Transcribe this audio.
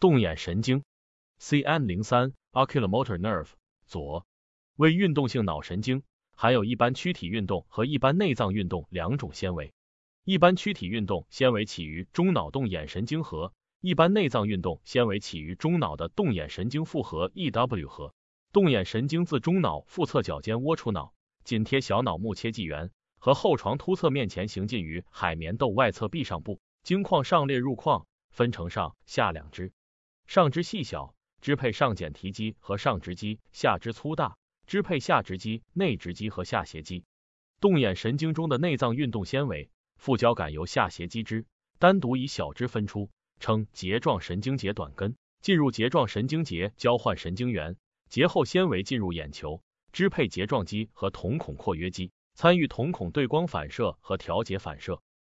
动眼神经 CN03 Oculomotor Nerve 左为运动性脑神经，含有一般躯体运动和一般内脏运动两种纤维。一般躯体运动纤维起于中脑动眼神经核，一般内脏运动纤维起于中脑的动眼神经复合 EW 核。动眼神经自中脑腹侧角间窝出脑，紧贴小脑目切际缘和后床突侧面前行进于海绵窦外侧壁上部，经眶上裂入眶，分成上下两支。上支细小，支配上睑提肌和上直肌，下支粗大，支配下直肌、内直肌和下斜肌。动眼神经中的内脏运动纤维副交感由下斜肌支单独以小支分出，称节状神经节短根，进入节状神经节交换神经元，节后纤维进入眼球，支配节状肌和瞳孔括约肌，参与瞳孔对光反射和调节反射。